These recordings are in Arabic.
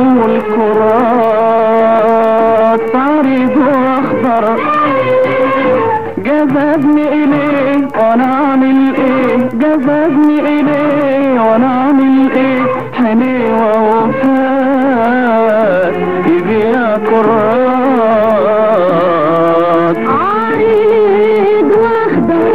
والكرات عريض واخضر جذبني اليه وانا اعمل ايه، جذبني اليه وانا اعمل ايه، حلوة وفات يبيع كرات عريض واخضر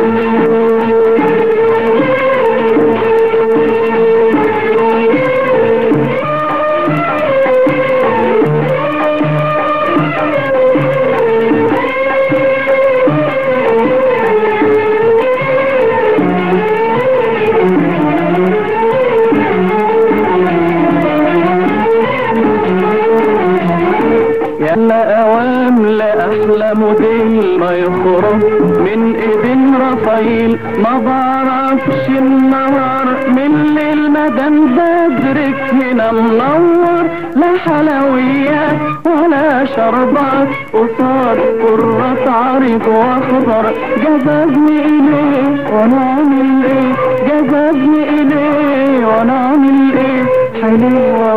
يلا اوام لاحلى موديل ما يخرج من ايدين رفايل، ما بعرفش النهار من الليل مدام بدرك هنا منور، لا حلويات ولا شربات قصاد كرات عريض واخضر جذبني اليه وانا اعمل ايه، جذبني اليه وانا اعمل ايه، حلوة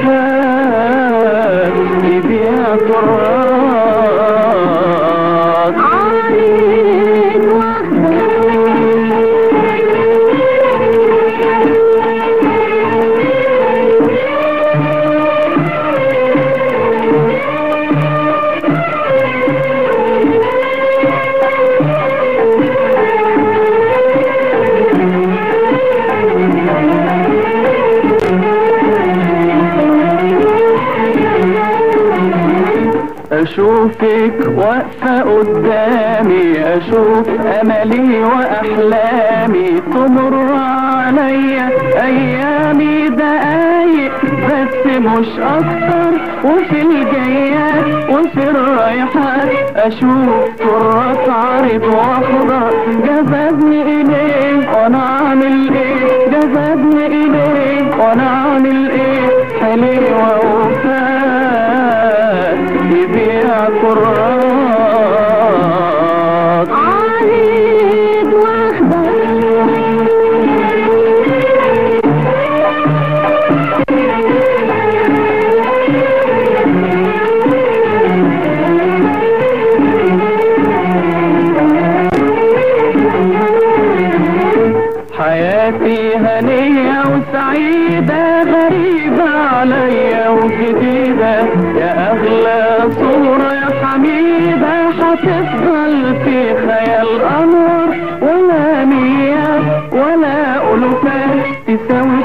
وفات يبيع كرات عريض واخضر اشوفك واقفة قدامي، اشوف املي واحلامي، تمر عليا ايامي دقايق بس مش اكتر، وفي الجايات وفي الرايحات اشوف كرات عريض واخضر جذبني اليه وانا اعمل ايه، جذبني اليه وانا اعمل ايه، حلوة وفات يبيع كرات عريض واخضر حياتي هنية وسعيدة غريبة عليا وجديدة، يا أغلى صورة يا حميدة هتفضل في خيال أنوار، ولا ميات ولا ألوفات تساوي